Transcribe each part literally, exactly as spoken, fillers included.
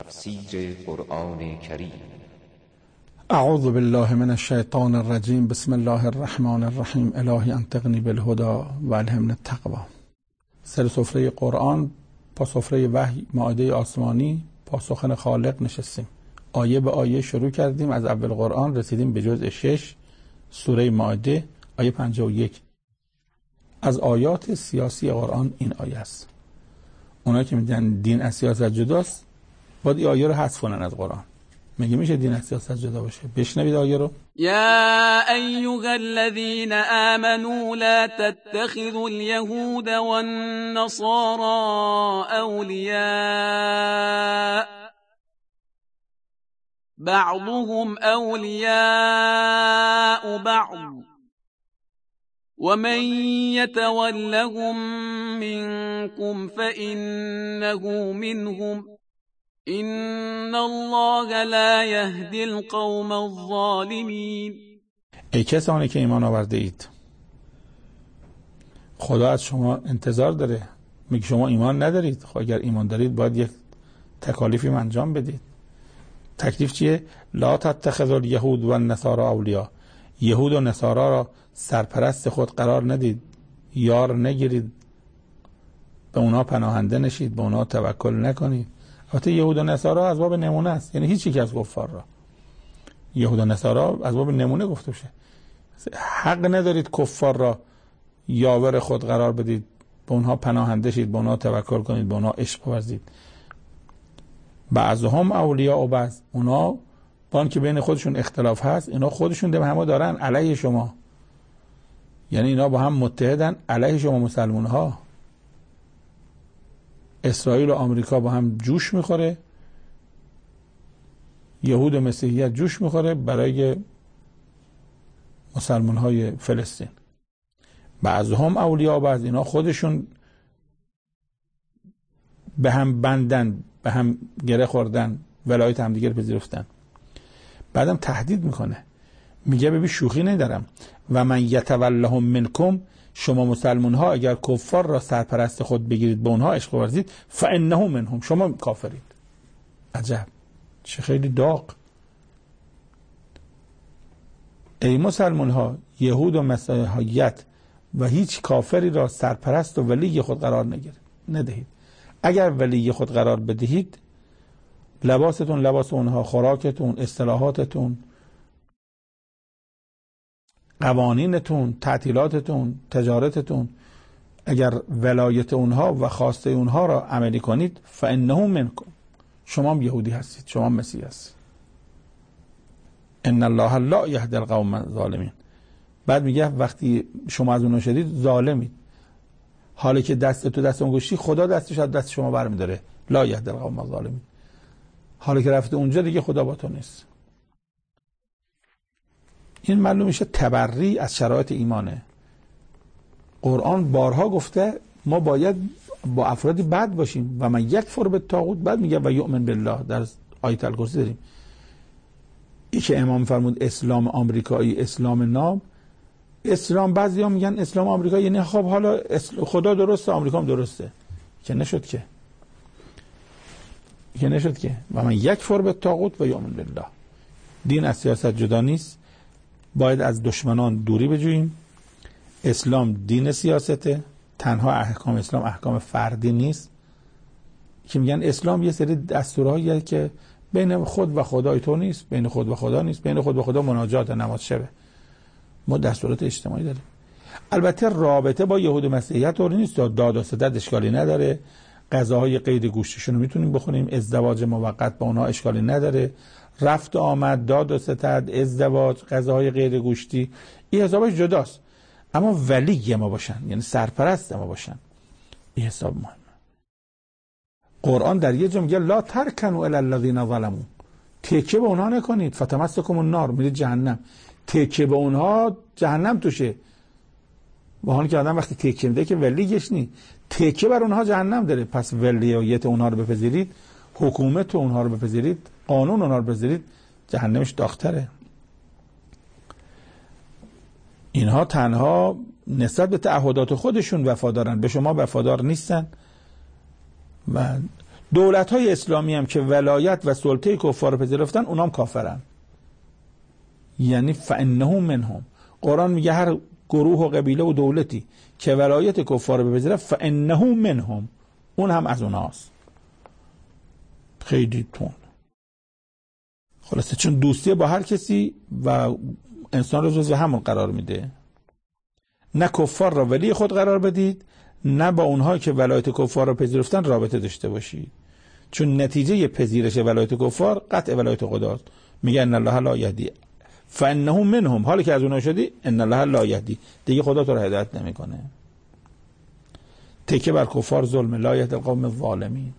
تفسیر قرآن کریم. اعوذ بالله من الشیطان الرجیم. بسم الله الرحمن الرحیم. الهی انطقنی بالهدى و الهمنی التقوی. سر سفره قرآن، با سفره وحی، مائده آسمانی، با سخن خالق نشستیم. آیه به آیه شروع کردیم. از اول قرآن رسیدیم به جزء شش، سوره مائده، آیه پنجاه و یک. از آیات سیاسی قرآن این آیه است. اونایی که میگن دین از سیاست جداست، باید این آیه رو حذف کنن از قرآن. میگه میشه دین از سیاست جدا باشه؟ بشنوید آیه رو. یا ایها الذین آمنوا لا تتخذوا اليهود والنصارى اولیاء بعضهم اولیاء بعض ومن يتولهم منكم فإنه منهم ان الله لا يهدي القوم الظالمین. ای کسانی که ایمان آورده اید، خدا از شما انتظار داره. میگه شما ایمان ندارید، خب اگر ایمان دارید باید یک تکالیفی انجام بدید. تکلیف چیه؟ لا تتخذوا اليهود والنصارى اولیاء. یهود و نصارا را سرپرست خود قرار ندید، یار نگیرید، به اونا پناهنده نشید، به اونا توکل نکنید. البته یهود و نصارا از باب نمونه است، یعنی هیچ یک از کفار را. یهود و نصارا از باب نمونه گفته بشه. حق ندارید کفار را یاور خود قرار بدید، به اونها پناهنده شید، به اونها توکل کنید، به اونها عشق ورزید. بعضهم اولیاء و بعض، اونا با اینکه بین خودشون اختلاف هست، اینا خودشون دم همه دارن علیه شما، یعنی اینا با هم متحدن علیه شما مسلمان ها. اسرائیل و آمریکا با هم جوش میخوره، یهود و مسیحیت جوش میخوره برای مسلمان های فلسطین. بعضهم اولیاء بعض، اینا خودشون به هم بندن، به هم گره خوردن، ولایت هم دیگر پذیرفتن. بعدم تهدید میکنه، میگه ببین شوخی ندارم، و من یتولهم منکم، شما مسلمان ها اگر کفار را سرپرست خود بگیرید، به اونها عشق ورزید، فانه منهم، شما کافرید. عجب، چه خیلی داغ. ای مسلمان ها، یهود و مسیحیت و هیچ کافری را سرپرست و ولی خود قرار نگیرید، ندهید. اگر ولی خود قرار بدهید، لباستون لباس اونها، خوراکتون، اصطلاحاتتون، قوانینتون، تعطیلاتتون، تجارتتون، اگر ولایت اونها و خواسته اونها را عملی کنید، فانه منکم، شما هم یهودی هستید، شما هم مسیحی هستید. ان الله لا یهدی القوم الظالمین. بعد میگه وقتی شما از اونها شدید ظالمید، حالی که دست تو دست اون گوشی، خدا دستش از دست شما برمی‌داره. لا یهدی القوم الظالمین. حالی که رفته اونجا دیگه خدا با تو نیست. این معلوم میشه تبری از شرایط ایمانه. قرآن بارها گفته ما باید با افرادی بد باشیم و من یکفر بالطاغوت. بعد میگه و یؤمن بالله، در آیت الکرسی داریم. این که امام فرمود اسلام آمریکایی، اسلام ناب، اسلام بعضیا میگن اسلام آمریکایی یعنی خب حالا خدا درسته، آمریکا هم درسته، که نشد که که نشد که و من یکفر بالطاغوت و یؤمن بالله. دین از سیاست جدا نیست، باید از دشمنان دوری بجوییم. اسلام دین سیاسته، تنها احکام اسلام احکام فردی نیست که میگن اسلام یه سری دستورهاییه که بین خود و خدای تو نیست، بین خود و خدا نیست، بین خود و خدا مناجات، نماز شبه. ما دستورات اجتماعی داریم. البته رابطه با یهود و مسیحیت طوری نیست، داد و ستد اشکالی نداره، غذاهای غیر گوشتشون رو میتونیم بخوریم، ازدواج موقت با اونها اشکالی نداره، رفت آمد، داد و ستد، ازدواج، غذاهای غیر گوشتی، این حسابش جداست. اما ولی ما باشن، یعنی سرپرست ما باشن، این حساب مهمه. قرآن در یه جا میگه لا ترکنوا الی الذین ظلموا، تکیه به اونها نکنید، فتمسکم النار، میرید جهنم. تکیه به اونها جهنم توشه. با حالی که آدم وقتی تکیه میده که ولیش نی، تکیه بر اونها جهنم داره. پس ولیت اونها رو بپذیرید، حکومت اونها رو بپذیرید، قانون اونها رو بپذیرید، جهنمش داغ‌تره. اینها تنها نسبت به تعهدات خودشون وفادارن، به شما وفادار نیستن و دولت‌های اسلامی هم که ولایت و سلطه کفار رو پذیرفتن اونام کافرن. یعنی فانه منهم. قرآن میگه هر گروه و قبیله و دولتی که ولایت کفار رو بپذیره فانه منهم، اون هم از اوناست. خیلی تون. خلاصه چون دوستی با هر کسی و انسان رو جزو همون قرار میده. نه کفار را ولی خود قرار بدید، نه با اونهایی که ولایت کفار را پذیرفتن رابطه داشته باشید، چون نتیجه پذیرش ولایت کفار قطع ولایت خداست. میگه ان الله لا یهدی فانه منهم، حالی که از اونها شدی ان الله لا یهدی، دیگه خدا تو رو هدایت نمیکنه. تکیه بر کفار ظلم، لا یهدی القوم الظالمین.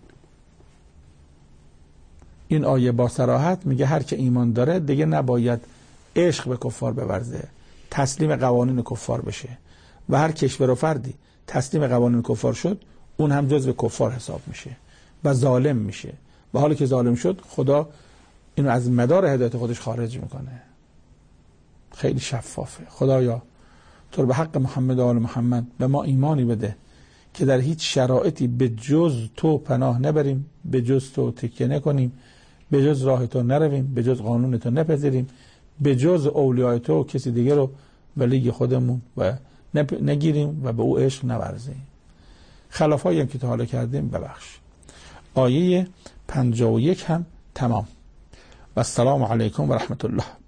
این آیه با صراحت میگه هر که ایمان داره دیگه نباید عشق به کفار بورزه، تسلیم قوانین کفار بشه، و هر کشور و فردی تسلیم قوانین کفار شد اون هم جزو کفار حساب میشه و ظالم میشه، و حالی که ظالم شد خدا اینو از مدار هدایت خودش خارج میکنه. خیلی شفافه. خدایا تو به حق محمد و آل محمد به ما ایمانی بده که در هیچ شرایطی به جز تو پناه نبریم، به جز تو تکیه نکنیم، به جز راه تو نرویم، به جز قانون تو نپذیریم، به جز اولیای تو کسی دیگه رو ولی خودمون و نگیریم و به او عشق نورزیم. خلافایی هم که تا حالا کردیم ببخش. آیه پنجاه و یک هم تمام. و السلام علیکم و رحمت الله.